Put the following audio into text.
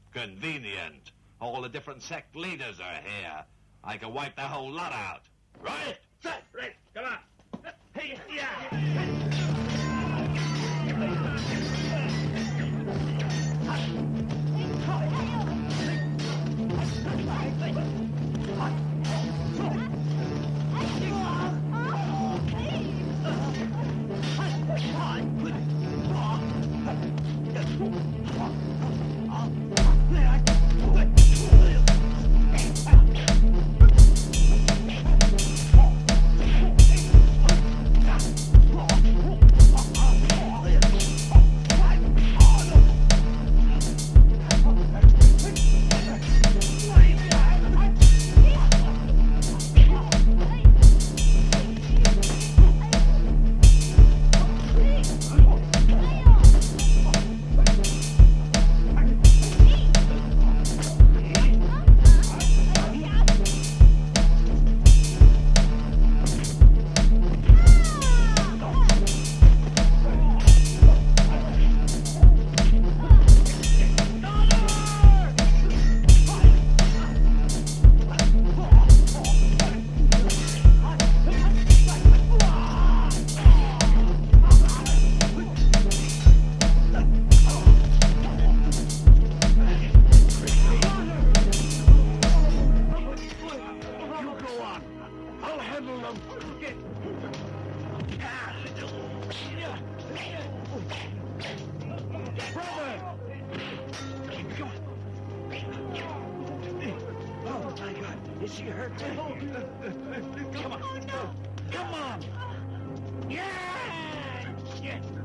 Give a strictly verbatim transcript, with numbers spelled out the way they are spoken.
Convenient. All the different sect leaders are here. I can wipe the whole lot out. Right? Right, come on. Hey, yeah. Is she hurt? Come on. Come on. Yeah!